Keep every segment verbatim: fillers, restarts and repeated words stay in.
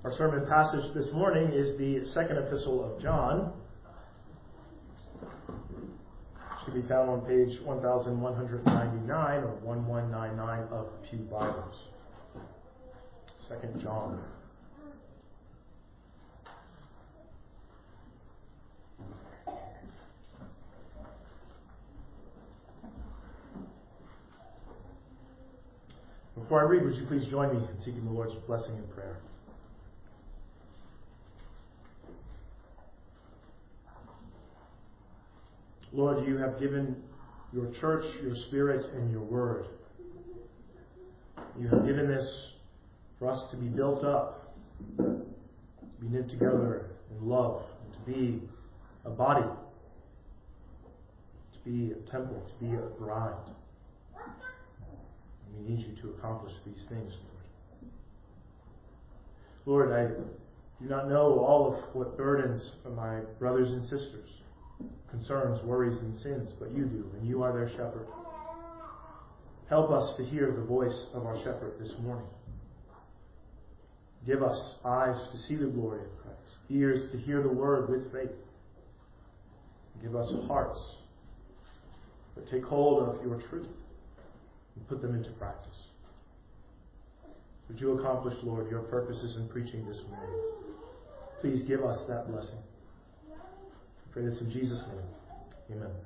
Our sermon passage this morning is the second epistle of John. It should be found on page one thousand one hundred ninety-nine or one one nine nine of Pew Bibles. Second John. Before I read, would you please join me in seeking the Lord's blessing in prayer? Lord, you have given your church, your spirit, and your word. You have given this for us to be built up, to be knit together in love, and to be a body, to be a temple, to be a bride. We need you to accomplish these things, Lord. Lord, I do not know all of what burdens my brothers and sisters, concerns, worries, and sins, but you do, and you are their shepherd. Help us to hear the voice of our shepherd this morning. Give us eyes to see the glory of Christ, ears to hear the word with faith. Give us hearts that take hold of your truth and put them into practice. Would you accomplish, Lord, your purposes in preaching this morning? Please give us that blessing. I pray this in Jesus' name. Amen.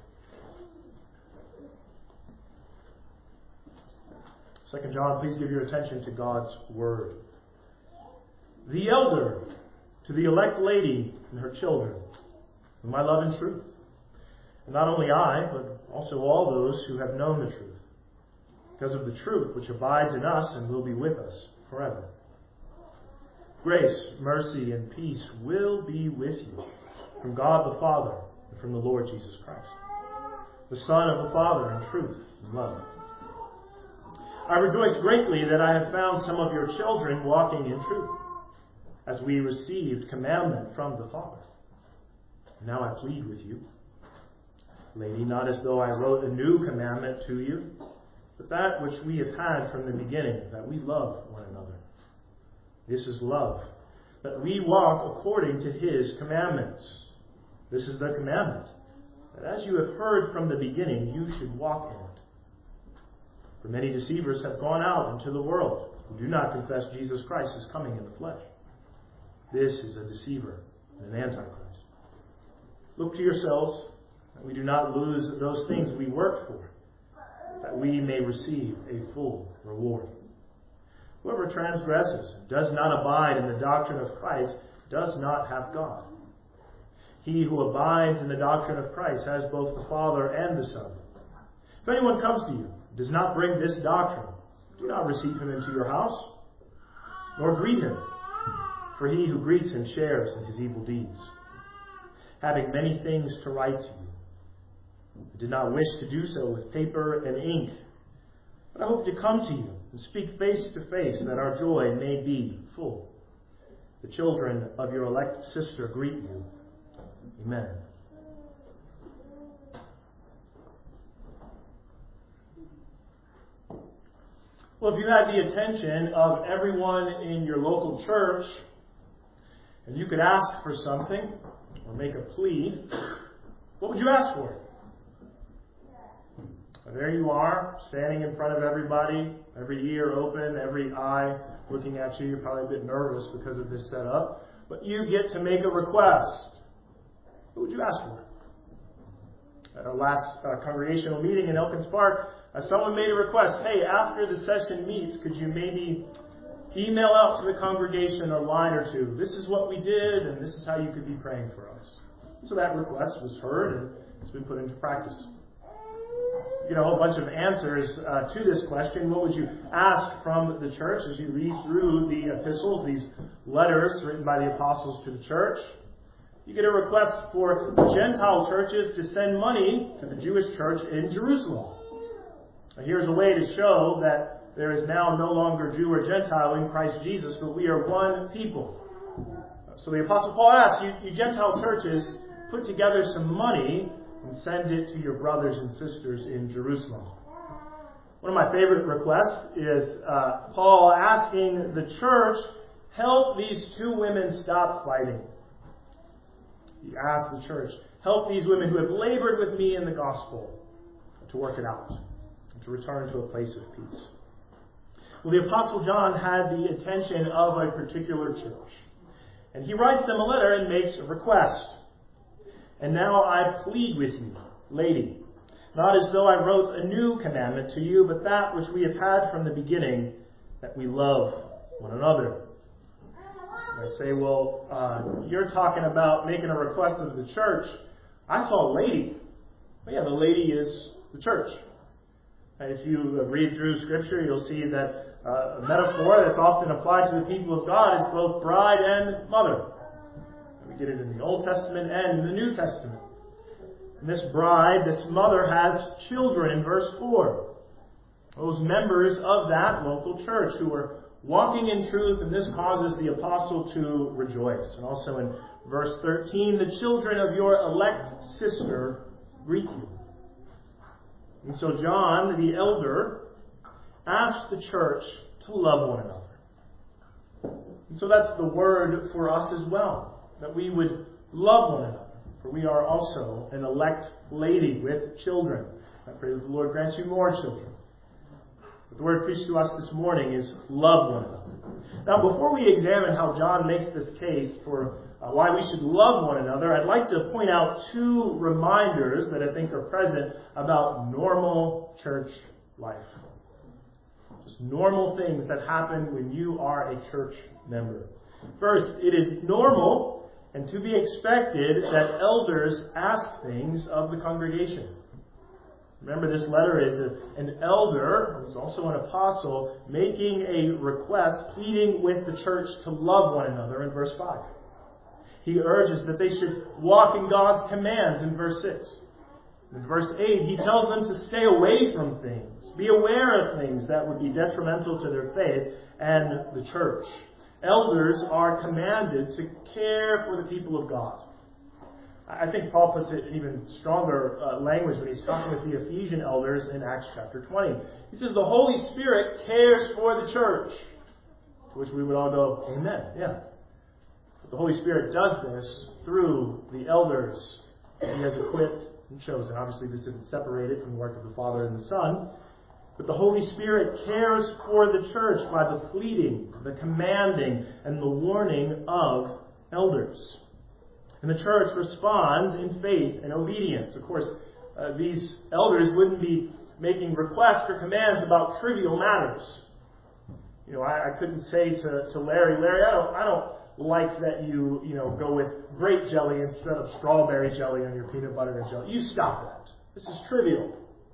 Second John, please give your attention to God's word. The elder to the elect lady and her children, whom I love in truth. And not only I, but also all those who have known the truth, because of the truth which abides in us and will be with us forever. Grace, mercy, and peace will be with you from God the Father and from the Lord Jesus Christ, the Son of the Father in truth and love. I rejoice greatly that I have found some of your children walking in truth, as we received commandment from the Father. Now I plead with you, lady, not as though I wrote a new commandment to you, but that which we have had from the beginning, that we love one another. This is love, that we walk according to his commandments. This is the commandment, that as you have heard from the beginning, you should walk in it. For many deceivers have gone out into the world, who do not confess Jesus Christ is coming in the flesh. This is a deceiver and an antichrist. Look to yourselves, that we do not lose those things we worked for, that we may receive a full reward. Whoever transgresses and does not abide in the doctrine of Christ does not have God. He who abides in the doctrine of Christ has both the Father and the Son. If anyone comes to you and does not bring this doctrine, do not receive him into your house, nor greet him, for he who greets him shares in his evil deeds. Having many things to write to you, I did not wish to do so with paper and ink, but I hope to come to you and speak face to face, that our joy may be full. The children of your elect sister greet you. Amen. Well, if you had the attention of everyone in your local church, and you could ask for something or make a plea, what would you ask for? There you are, standing in front of everybody, every ear open, every eye looking at you. You're probably a bit nervous because of this setup. But you get to make a request. What would you ask for? At our last uh, congregational meeting in Elkins Park, uh, someone made a request. Hey, after the session meets, could you maybe email out to the congregation a line or two? This is what we did, and this is how you could be praying for us. So that request was heard, and it's been put into practice. You know, a whole bunch of answers uh, to this question. What would you ask from the church as you read through the epistles, these letters written by the apostles to the church? You get a request for Gentile churches to send money to the Jewish church in Jerusalem. Now, here's a way to show that there is now no longer Jew or Gentile in Christ Jesus, but we are one people. So the Apostle Paul asks, you, you Gentile churches, put together some money and send it to your brothers and sisters in Jerusalem. One of my favorite requests is uh, Paul asking the church help these two women stop fighting. He asked the church, help these women who have labored with me in the gospel to work it out and to return to a place of peace. Well, the Apostle John had the attention of a particular church. And he writes them a letter and makes a request. And now I plead with you, lady, not as though I wrote a new commandment to you, but that which we have had from the beginning, that we love one another. And I say, well, uh, you're talking about making a request of the church. I saw a lady. Well, yeah, the lady is the church. And if you read through Scripture, you'll see that uh, a metaphor that's often applied to the people of God is both bride and mother. We get it in the Old Testament and in the New Testament. And this bride, this mother, has children in verse four. Those members of that local church who are walking in truth, and this causes the apostle to rejoice. And also in verse thirteen, the children of your elect sister greet you. And so John, the elder, asked the church to love one another. And so that's the word for us as well, that we would love one another. For we are also an elect lady with children. I pray that the Lord grants you more children. But the word preached to us this morning is love one another. Now, before we examine how John makes this case for uh, why we should love one another, I'd like to point out two reminders that I think are present about normal church life. Just normal things that happen when you are a church member. First, it is normal and to be expected that elders ask things of the congregation. Remember, this letter is a, an elder, who's also an apostle, making a request, pleading with the church to love one another in verse five. He urges that they should walk in God's commands in verse six. In verse eight, he tells them to stay away from things, be aware of things that would be detrimental to their faith and the church. Elders are commanded to care for the people of God. I think Paul puts it in even stronger uh, language when he's talking with the Ephesian elders in Acts chapter twenty. He says the Holy Spirit cares for the church. To which we would all go, amen. Yeah. But the Holy Spirit does this through the elders that he has equipped and chosen. Obviously, this isn't separated from the work of the Father and the Son. But the Holy Spirit cares for the church by the pleading, the commanding, and the warning of elders. And the church responds in faith and obedience. Of course, uh, these elders wouldn't be making requests or commands about trivial matters. You know, I, I couldn't say to, to Larry, Larry, I don't, I don't like that you, you know, go with grape jelly instead of strawberry jelly on your peanut butter and jelly. You stop that. This is trivial.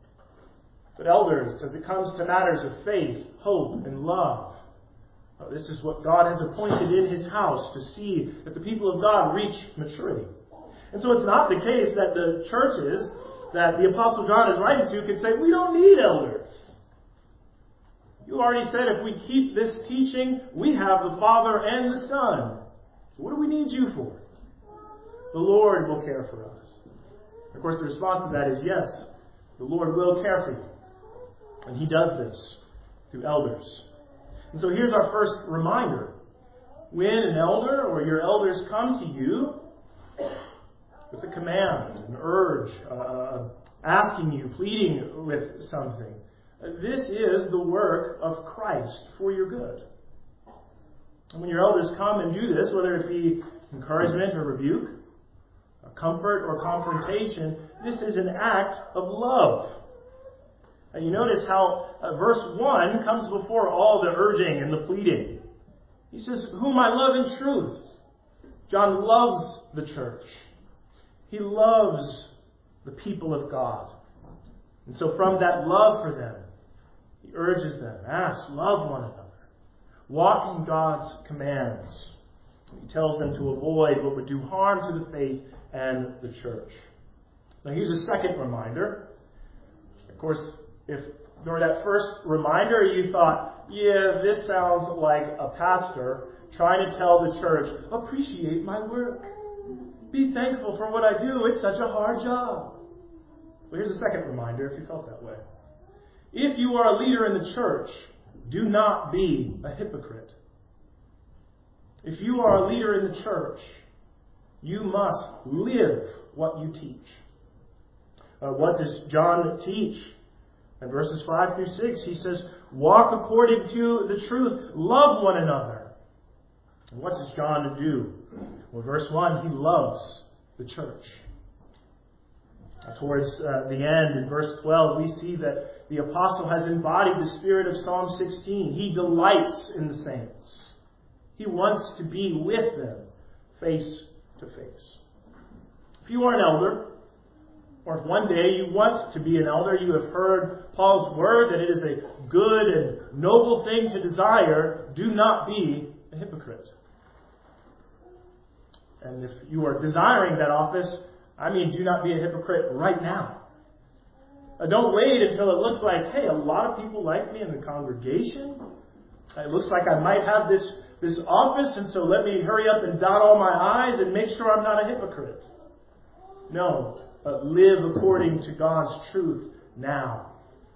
But elders, as it comes to matters of faith, hope, and love, Uh, this is what God has appointed in His house to see that the people of God reach maturity. And so it's not the case that the churches that the Apostle John is writing to can say, we don't need elders. You already said if we keep this teaching, we have the Father and the Son. So what do we need you for? The Lord will care for us. Of course, the response to that is yes, the Lord will care for you. And He does this through elders. And so here's our first reminder. When an elder or your elders come to you with a command, an urge, uh, asking you, pleading with something, this is the work of Christ for your good. And when your elders come and do this, whether it be encouragement or rebuke, comfort or confrontation, this is an act of love. And you notice how uh, verse one comes before all the urging and the pleading. He says, whom I love in truth. John loves the church. He loves the people of God. And so from that love for them, he urges them, ask, love one another. Walk in God's commands. He tells them to avoid what would do harm to the faith and the church. Now here's a second reminder. Of course, if during that first reminder you thought, yeah, this sounds like a pastor trying to tell the church, appreciate my work. Be thankful for what I do. It's such a hard job. Well, here's a second reminder if you felt that way. If you are a leader in the church, do not be a hypocrite. If you are a leader in the church, you must live what you teach. Uh, what does John teach? In verses five through six, he says, walk according to the truth. Love one another. And what does John do? Well, verse one, he loves the church. Towards uh, the end, in verse twelve, we see that the apostle has embodied the spirit of Psalm sixteen. He delights in the saints. He wants to be with them face to face. If you are an elder, or if one day you want to be an elder, you have heard Paul's word that it is a good and noble thing to desire, do not be a hypocrite. And if you are desiring that office, I mean, do not be a hypocrite right now. Uh, don't wait until it looks like, hey, a lot of people like me in the congregation. It looks like I might have this, this office, and so let me hurry up and dot all my I's and make sure I'm not a hypocrite. No, uh, live according to God's truth now.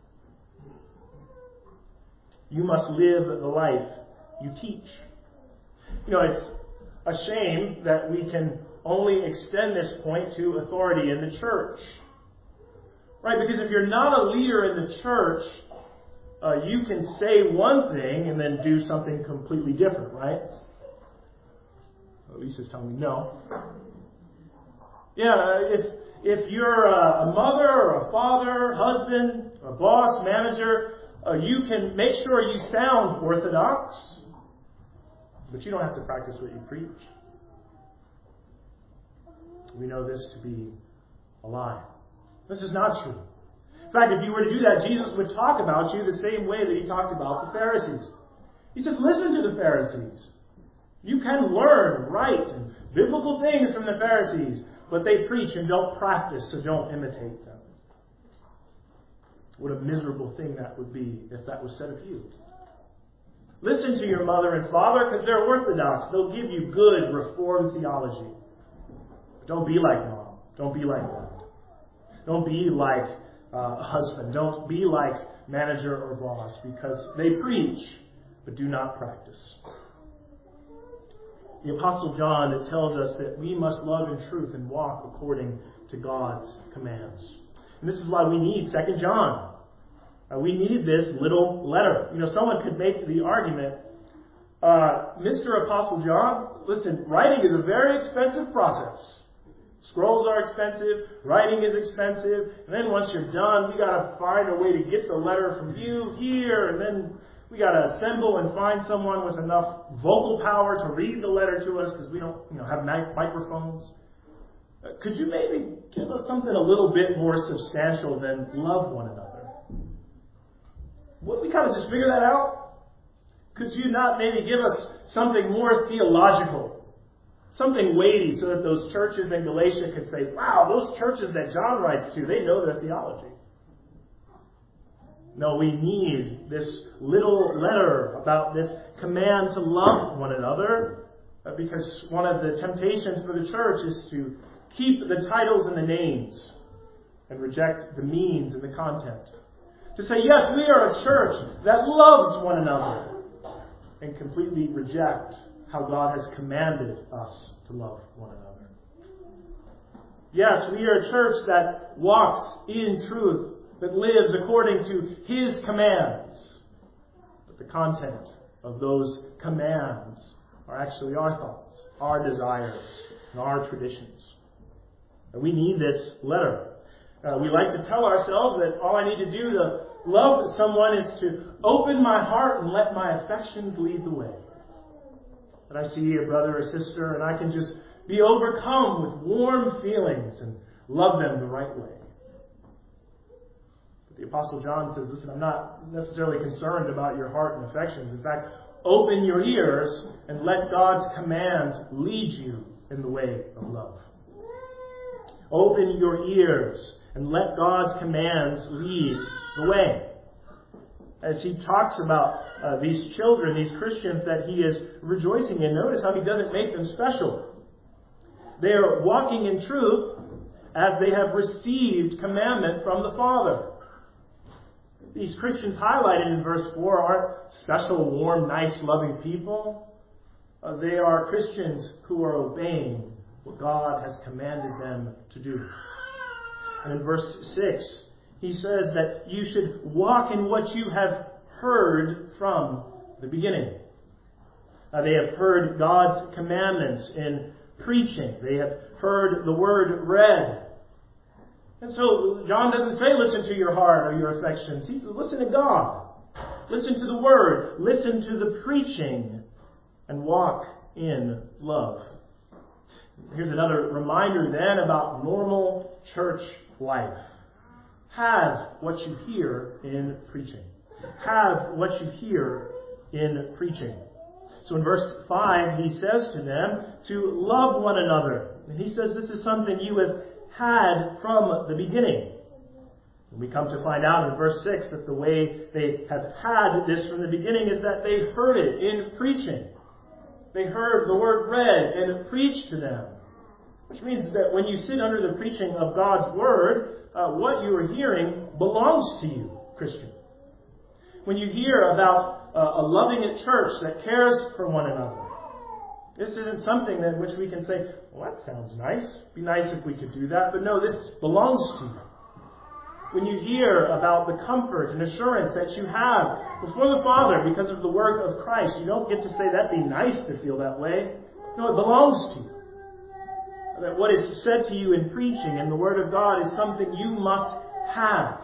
You must live the life you teach. You know, it's a shame that we can only extend this point to authority in the church. Right? Because if you're not a leader in the church, uh, you can say one thing and then do something completely different, right? Lisa's telling me no. Yeah, if if you're a, a mother or a father, husband, a boss, manager, uh, you can make sure you sound orthodox, but you don't have to practice what you preach. We know this to be a lie. This is not true. In fact, if you were to do that, Jesus would talk about you the same way that he talked about the Pharisees. He says, listen to the Pharisees. You can learn right and biblical things from the Pharisees, but they preach and don't practice, so don't imitate them. What a miserable thing that would be if that was said of you. Listen to your mother and father because they're orthodox. They'll give you good Reformed theology. Don't be like mom. Don't be like dad. Don't be like uh, a husband. Don't be like manager or boss because they preach but do not practice. The Apostle John tells us that we must love in truth and walk according to God's commands. And this is why we need Second John. Uh, we need this little letter. You know, someone could make the argument, uh, Mister Apostle John, listen, writing is a very expensive process. Scrolls are expensive, writing is expensive, and then once you're done, we got to find a way to get the letter from you here, and then we got to assemble and find someone with enough vocal power to read the letter to us because we don't, you know, have mic- microphones. Uh, could you maybe give us something a little bit more substantial than love one another? Would we kind of just figure that out? Could you not maybe give us something more theological? Something weighty so that those churches in Galatia could say, wow, those churches that John writes to, they know their theology. No, we need this little letter about this command to love one another because one of the temptations for the church is to keep the titles and the names and reject the means and the content. To say, yes, we are a church that loves one another and completely reject how God has commanded us to love one another. Yes, we are a church that walks in truth, that lives according to His commands. But the content of those commands are actually our thoughts, our desires, and our traditions. And we need this letter. Uh, we like to tell ourselves that all I need to do to love someone is to open my heart and let my affections lead the way. That I see a brother or sister and I can just be overcome with warm feelings and love them the right way. But the Apostle John says, listen, I'm not necessarily concerned about your heart and affections. In fact, open your ears and let God's commands lead you in the way of love. Open your ears and let God's commands lead the way. As he talks about uh, these children, these Christians that he is rejoicing in, notice how he doesn't make them special. They are walking in truth as they have received commandment from the Father. These Christians highlighted in verse four aren't special, warm, nice, loving people. Uh, they are Christians who are obeying what God has commanded them to do. And in verse six, he says that you should walk in what you have heard from the beginning. Uh, they have heard God's commandments in preaching. They have heard the word read. And so John doesn't say listen to your heart or your affections. He says listen to God. Listen to the word. Listen to the preaching and walk in love. Here's another reminder then about normal church life. Have what you hear in preaching. Have what you hear in preaching. So in verse five, he says to them to love one another. And he says this is something you have had from the beginning. And we come to find out in verse six that the way they have had this from the beginning is that they heard it in preaching. They heard the word read and preached to them. Which means that when you sit under the preaching of God's word, uh, what you are hearing belongs to you, Christian. When you hear about uh, a loving at church that cares for one another, this isn't something that which we can say, well, that sounds nice. It'd be nice if we could do that. But no, this belongs to you. When you hear about the comfort and assurance that you have before the Father because of the work of Christ, you don't get to say, that'd be nice to feel that way. No, it belongs to you. That what is said to you in preaching and the Word of God is something you must have.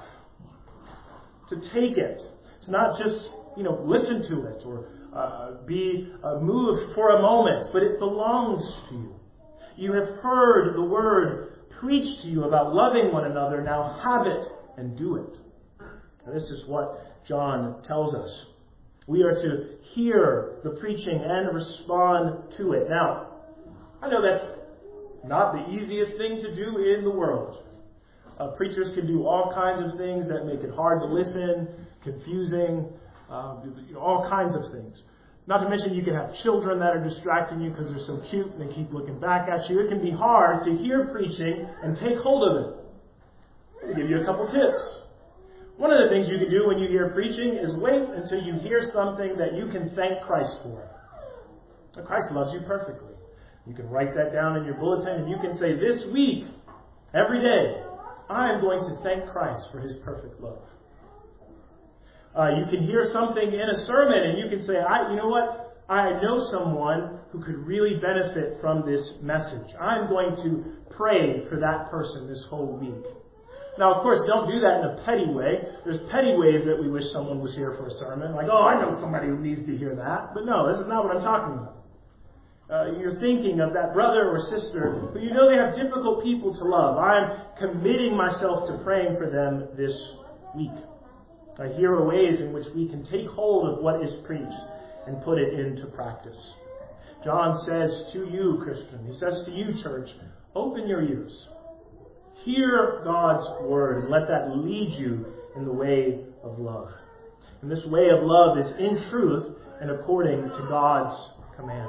To take it. To not just, you know, listen to it or uh, be uh, moved for a moment, but it belongs to you. You have heard the Word preached to you about loving one another. Now have it and do it. And this is what John tells us. We are to hear the preaching and respond to it. Now, I know that's not the easiest thing to do in the world. Uh, preachers can do all kinds of things that make it hard to listen, confusing, uh, all kinds of things. Not to mention you can have children that are distracting you because they're so cute and they keep looking back at you. It can be hard to hear preaching and take hold of it. I'll give you a couple tips. One of the things you can do when you hear preaching is wait until you hear something that you can thank Christ for. Christ loves you perfectly. You can write that down in your bulletin and you can say, this week, every day, I am going to thank Christ for His perfect love. Uh, you can hear something in a sermon and you can say, I, you know what? I know someone who could really benefit from this message. I'm going to pray for that person this whole week. Now, of course, don't do that in a petty way. There's petty ways that we wish someone was here for a sermon. Like, oh, I know somebody who needs to hear that. But no, this is not what I'm talking about. Uh, you're thinking of that brother or sister, but you know they have difficult people to love. I'm committing myself to praying for them this week. Uh, here are ways in which we can take hold of what is preached and put it into practice. John says to you, Christian, he says to you, church, open your ears. Hear God's word and let that lead you in the way of love. And this way of love is in truth and according to God's commands.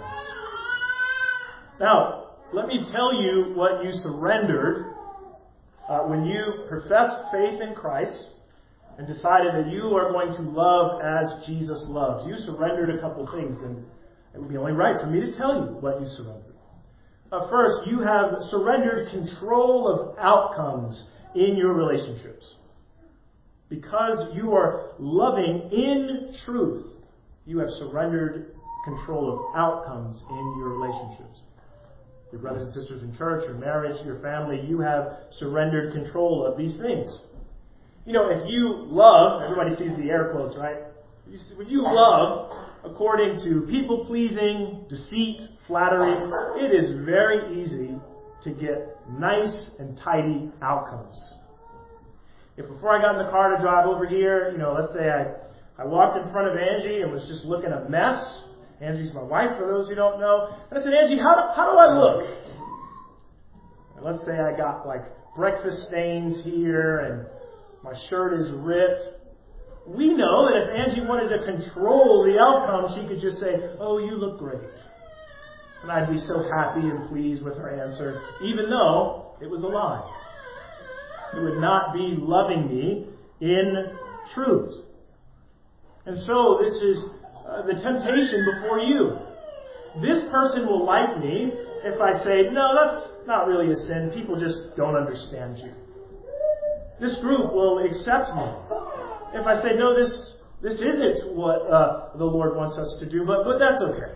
Now, let me tell you what you surrendered uh, when you professed faith in Christ and decided that you are going to love as Jesus loves. You surrendered a couple things, and it would be only right for me to tell you what you surrendered. Uh, first, you have surrendered control of outcomes in your relationships. Because you are loving in truth, you have surrendered control of outcomes in your relationships. Your brothers and sisters in church, your marriage, your family, you have surrendered control of these things. You know, if you love, everybody sees the air quotes, right? When you love, according to people-pleasing, deceit, flattery, it is very easy to get nice and tidy outcomes. If before I got in the car to drive over here, you know, let's say I, I walked in front of Angie and was just looking a mess. Angie's my wife, for those who don't know. And I said, Angie, how do, how do I look? And let's say I got like breakfast stains here and my shirt is ripped. We know that if Angie wanted to control the outcome, she could just say, oh, you look great. And I'd be so happy and pleased with her answer, even though it was a lie. It would not be loving me in truth. And so this is uh, the temptation before you. this person will like me if I say, no, that's not really a sin. People just don't understand you. This group will accept me if I say, no, this this isn't what uh, the Lord wants us to do, but, but that's okay.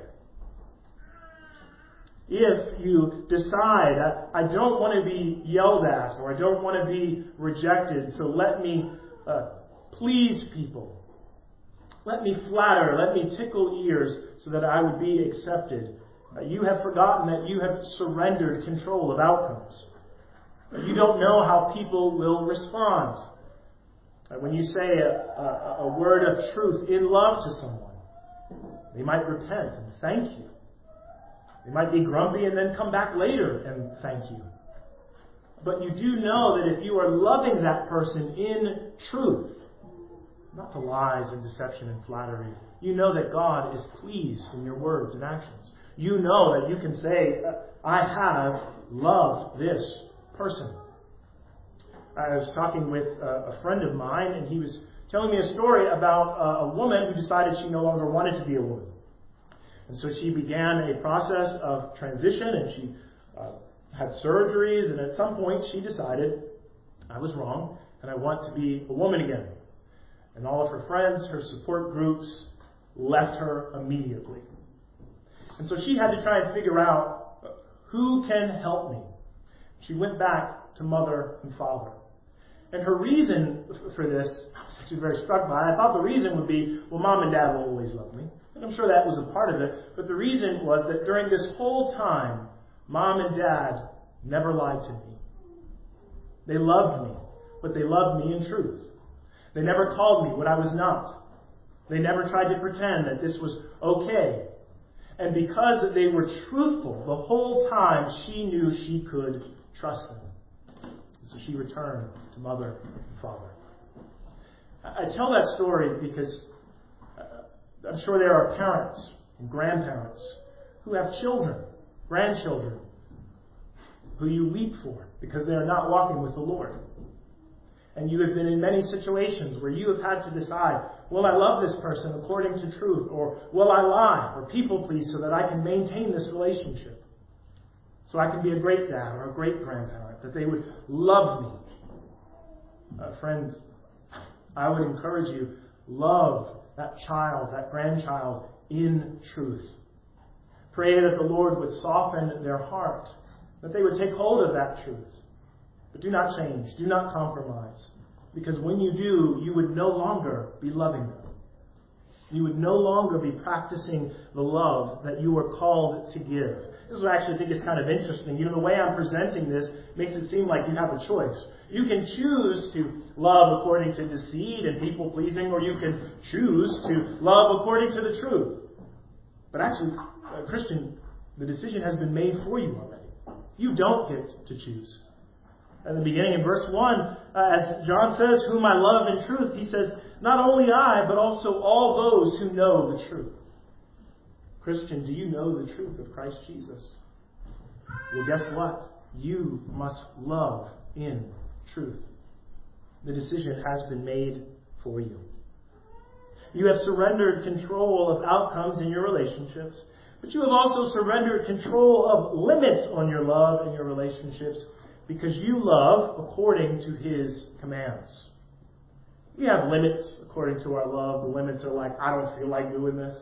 If you decide, I, I don't want to be yelled at, or I don't want to be rejected, so let me uh, please people. Let me flatter, let me tickle ears so that I would be accepted. Uh, you have forgotten that you have surrendered control of outcomes. Uh, you don't know how people will respond. Uh, when you say a, a, a word of truth in love to someone, they might repent and thank you. They might be grumpy and then come back later and thank you. But you do know that if you are loving that person in truth, not to lies and deception and flattery, you know that God is pleased in your words and actions. You know that you can say, I have loved this person. I was talking with a friend of mine, and he was telling me a story about a woman who decided she no longer wanted to be a woman. And so she began a process of transition, and she uh, had surgeries, and at some point she decided, I was wrong, and I want to be a woman again. And all of her friends, her support groups, left her immediately. And so she had to try and figure out, who can help me? She went back to mother and father. And her reason for this, she was very struck by, I thought the reason would be, well, mom and dad will always love me. And I'm sure that was a part of it. But the reason was that during this whole time, mom and dad never lied to me. They loved me, but they loved me in truth. They never called me what I was not. They never tried to pretend that this was okay. And because they were truthful the whole time, she knew she could trust them. So she returned to mother and father. I tell that story because I'm sure there are parents and grandparents who have children, grandchildren, who you weep for because they are not walking with the Lord. And you have been in many situations where you have had to decide, will I love this person according to truth? Or will I lie or people please so that I can maintain this relationship? So I can be a great dad or a great grandparent, that they would love me. Uh, friends, I would encourage you, love that child, that grandchild in truth. Pray that the Lord would soften their heart, that they would take hold of that truth. But do not change. Do not compromise. Because when you do, you would no longer be loving them. You would no longer be practicing the love that you were called to give. This is what I actually think is kind of interesting. You know, the way I'm presenting this makes it seem like you have a choice. You can choose to love according to deceit and people-pleasing, or you can choose to love according to the truth. But actually, uh, Christian, the decision has been made for you already. You don't get to choose. At the beginning in verse one, uh, as John says, whom I love in truth, he says, not only I, but also all those who know the truth. Christian, do you know the truth of Christ Jesus? Well, guess what? You must love in truth. The decision has been made for you. You have surrendered control of outcomes in your relationships, but you have also surrendered control of limits on your love and your relationships, because you love according to His commands. We have limits according to our love. The limits are like, I don't feel like doing this.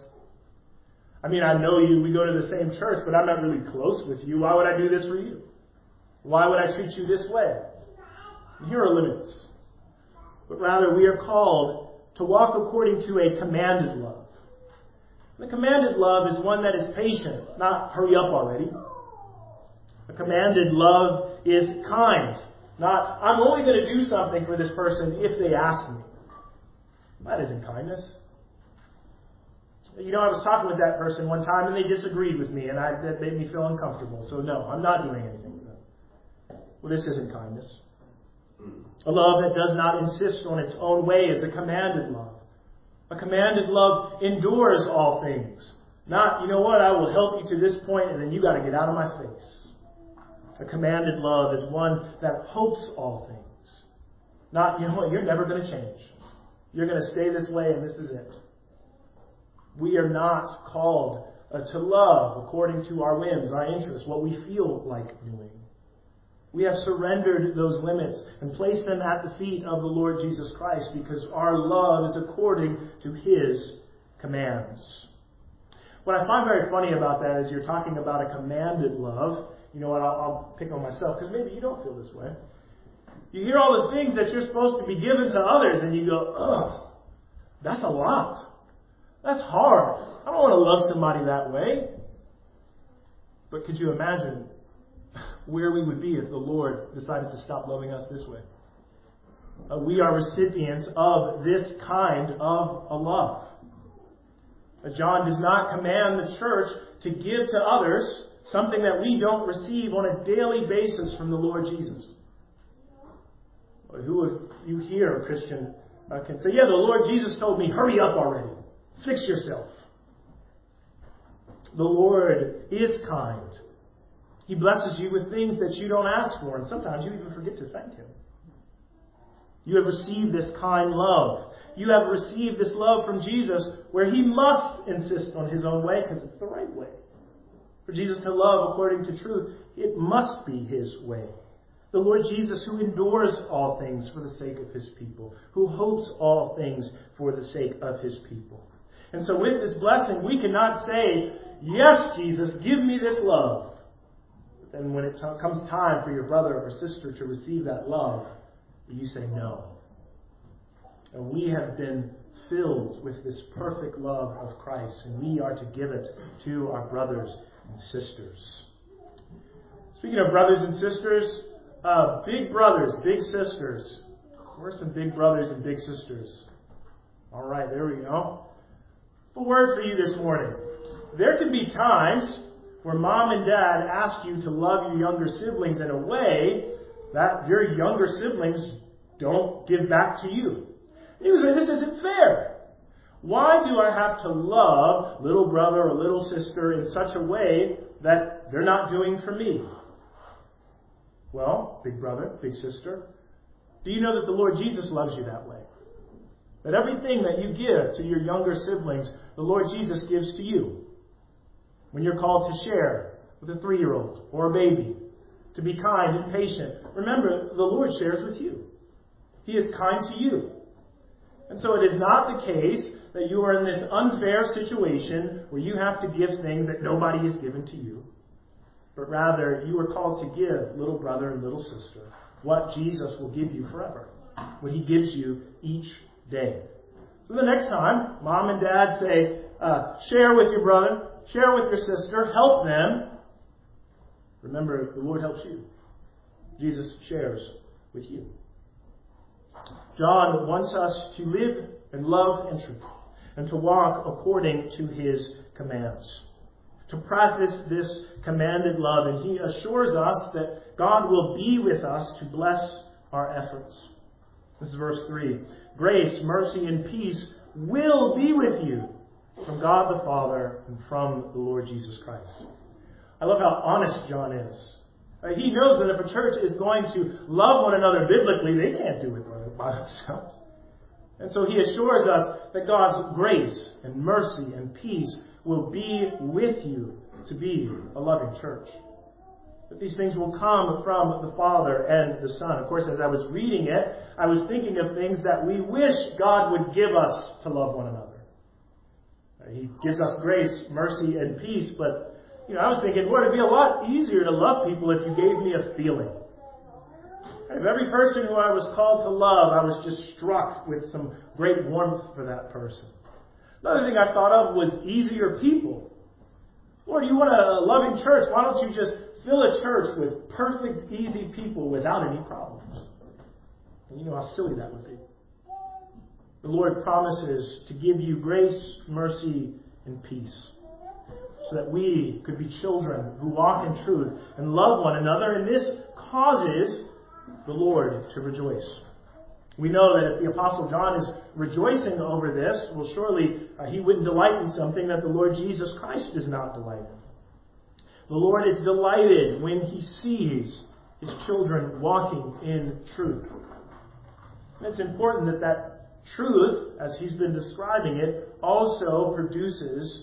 I mean, I know you, we go to the same church, but I'm not really close with you. Why would I do this for you? Why would I treat you this way? Here are limits. But rather, we are called to walk according to a commanded love. The commanded love is one that is patient, not hurry up already. A commanded love is kind, not, I'm only going to do something for this person if they ask me. That isn't kindness. You know, I was talking with that person one time and they disagreed with me, and I, that made me feel uncomfortable. So no, I'm not doing anything with them. Well, this isn't kindness. A love that does not insist on its own way is a commanded love. A commanded love endures all things. Not, you know what, I will help you to this point and then you got to get out of my face. A commanded love is one that hopes all things. Not, you know what, you're never going to change. You're going to stay this way and this is it. We are not called uh, to love according to our whims, our interests, what we feel like doing. We have surrendered those limits and placed them at the feet of the Lord Jesus Christ because our love is according to His commands. What I find very funny about that is you're talking about a commanded love. You know what, I'll, I'll pick on myself because maybe you don't feel this way. You hear all the things that you're supposed to be given to others and you go, ugh, that's a lot. That's hard. I don't want to love somebody that way. But could you imagine where we would be if the Lord decided to stop loving us this way? Uh, we are recipients of this kind of a love. Uh, John does not command the church to give to others something that we don't receive on a daily basis from the Lord Jesus. Who of you here, Christian, uh, can say, yeah, the Lord Jesus told me, hurry up already. Fix yourself. The Lord is kind. He blesses you with things that you don't ask for, and sometimes you even forget to thank Him. You have received this kind love. You have received this love from Jesus where He must insist on His own way because it's the right way. For Jesus to love according to truth, it must be His way. The Lord Jesus who endures all things for the sake of His people, who hopes all things for the sake of His people. And so with this blessing, we cannot say, yes, Jesus, give me this love. But then when it t- comes time for your brother or sister to receive that love, you say no. And we have been filled with this perfect love of Christ, and we are to give it to our brothers and sisters. Speaking of brothers and sisters, uh, big brothers, big sisters. We're some big brothers and big sisters. All right, there we go. A word for you this morning. There can be times where mom and dad ask you to love your younger siblings in a way that your younger siblings don't give back to you. You say, this isn't fair. Why do I have to love little brother or little sister in such a way that they're not doing for me? Well, big brother, big sister, do you know that the Lord Jesus loves you that way? That everything that you give to your younger siblings, the Lord Jesus gives to you. When you're called to share with a three-year-old or a baby, to be kind and patient, remember, the Lord shares with you. He is kind to you. And so it is not the case that you are in this unfair situation where you have to give things that nobody has given to you. But rather, you are called to give, little brother and little sister, what Jesus will give you forever. What He gives you each day. So the next time, mom and dad say, uh, share with your brother, share with your sister, help them. Remember, the Lord helps you. Jesus shares with you. John wants us to live and love in truth and to walk according to His commands. To practice this commanded love, and He assures us that God will be with us to bless our efforts. This is verse three. Grace, mercy, and peace will be with you from God the Father and from the Lord Jesus Christ. I love how honest John is. He knows that if a church is going to love one another biblically, they can't do it by themselves. And so he assures us that God's grace and mercy and peace will be with you to be a loving church. That these things will come from the Father and the Son. Of course, as I was reading it, I was thinking of things that we wish God would give us to love one another. He gives us grace, mercy, and peace, but you know, I was thinking, Lord, it'd be a lot easier to love people if you gave me a feeling. If every person who I was called to love, I was just struck with some great warmth for that person. Another thing I thought of was easier people. Lord, you want a loving church, why don't you just fill a church with perfect, easy people without any problems? And you know how silly that would be. The Lord promises to give you grace, mercy, and peace, so that we could be children who walk in truth and love one another, and this causes the Lord to rejoice. We know that if the Apostle John is rejoicing over this, well, surely uh, he wouldn't delight in something that the Lord Jesus Christ does not delight in. The Lord is delighted when He sees His children walking in truth. And it's important that that truth, as He's been describing it, also produces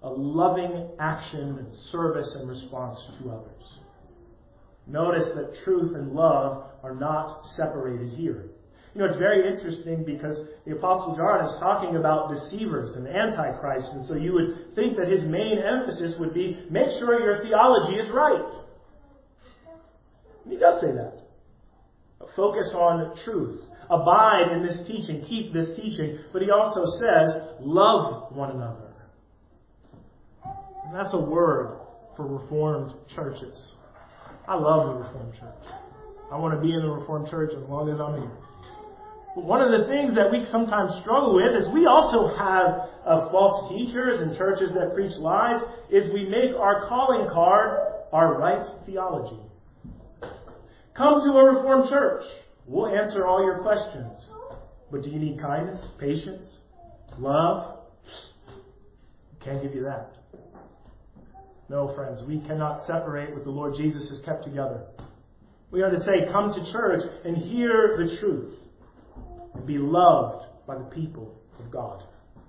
a loving action and service and response to others. Notice that truth and love are not separated here. You know, it's very interesting because the Apostle John is talking about deceivers and antichrist, and so you would think that his main emphasis would be, make sure your theology is right. And he does say that. Focus on truth. Abide in this teaching. Keep this teaching. But he also says, love one another. And that's a word for Reformed churches. I love the Reformed church. I want to be in the Reformed church as long as I'm here. But one of the things that we sometimes struggle with is we also have uh, false teachers and churches that preach lies, is we make our calling card our right theology. Come to a Reformed church. We'll answer all your questions. But do you need kindness, patience, love? Can't give you that. No, friends, we cannot separate what the Lord Jesus has kept together. We are to say, come to church and hear the truth and be loved by the people of God.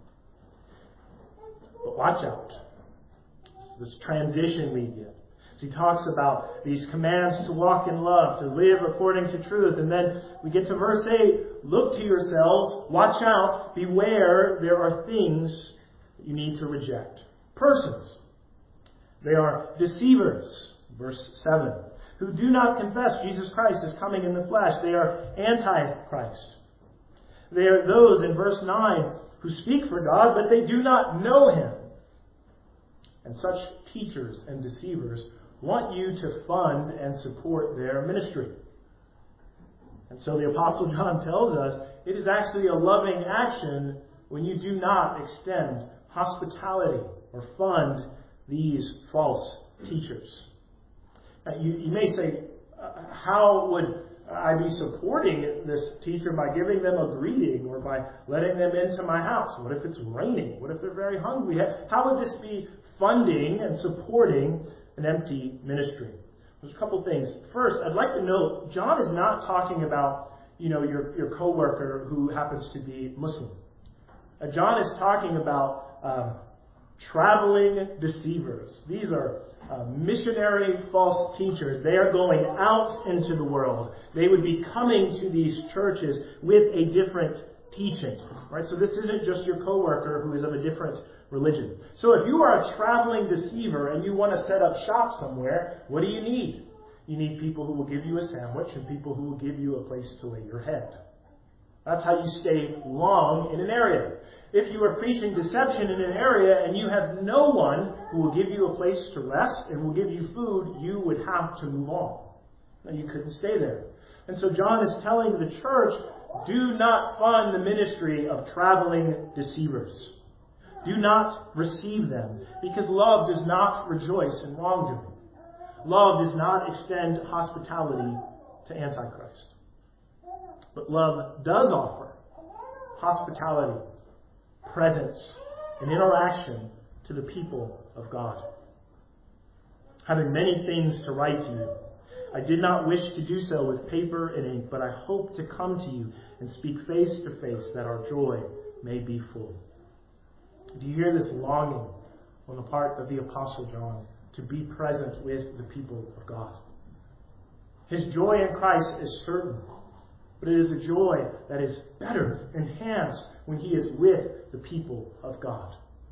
But watch out. This transition we get. He talks about these commands to walk in love, to live according to truth. And then we get to verse eight. Look to yourselves. Watch out. Beware. There are things you need to reject. Persons. They are deceivers. Verse seven. Who do not confess Jesus Christ is coming in the flesh. They are antichrist. They are those in verse nine who speak for God, but they do not know Him. And such teachers and deceivers want you to fund and support their ministry. And so the Apostle John tells us it is actually a loving action when you do not extend hospitality or fund these false teachers. Now, you, you may say, how would I be supporting this teacher by giving them a greeting or by letting them into my house? What if it's raining? What if they're very hungry? How would this be funding and supporting an empty ministry? There's a couple things. First, I'd like to note, John is not talking about, you know, your, your coworker who happens to be Muslim. Uh, John is talking about uh, traveling deceivers. These are uh, missionary false teachers. They are going out into the world. They would be coming to these churches with a different teaching. Right? So this isn't just your coworker who is of a different religion. So if you are a traveling deceiver and you want to set up shop somewhere, what do you need? You need people who will give you a sandwich and people who will give you a place to lay your head. That's how you stay long in an area. If you are preaching deception in an area and you have no one who will give you a place to rest and will give you food, you would have to move on. Now, you couldn't stay there. And so John is telling the church, do not fund the ministry of traveling deceivers. Do not receive them, because love does not rejoice in wrongdoing. Love does not extend hospitality to Antichrist. But love does offer hospitality, presence, and interaction to the people of God. Having many things to write to you, I did not wish to do so with paper and ink, but I hope to come to you and speak face to face, that our joy may be full. Do you hear this longing on the part of the Apostle John to be present with the people of God? His joy in Christ is certain, but it is a joy that is better, enhanced, when he is with the people of God.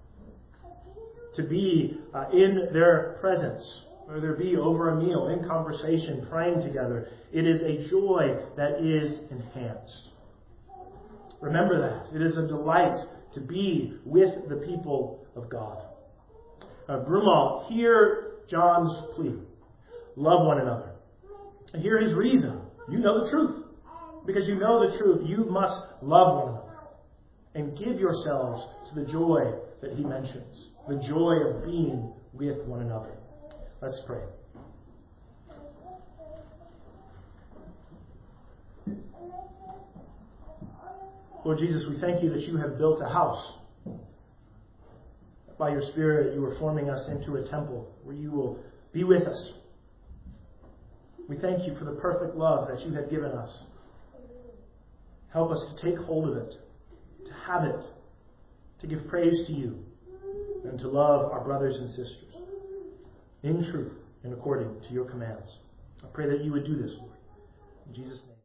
To be uh, in their presence, whether it be over a meal, in conversation, praying together, it is a joy that is enhanced. Remember that. It is a delight to be with the people of God. Uh, Brumall, hear John's plea. Love one another. And hear his reason. You know the truth. Because you know the truth, you must love one another. And give yourselves to the joy that he mentions. The joy of being with one another. Let's pray. Lord Jesus, we thank you that you have built a house. By your Spirit, you are forming us into a temple where you will be with us. We thank you for the perfect love that you have given us. Help us to take hold of it, to have it, to give praise to you. and to love our brothers and sisters in truth and according to your commands. I pray that you would do this, Lord. In Jesus' name.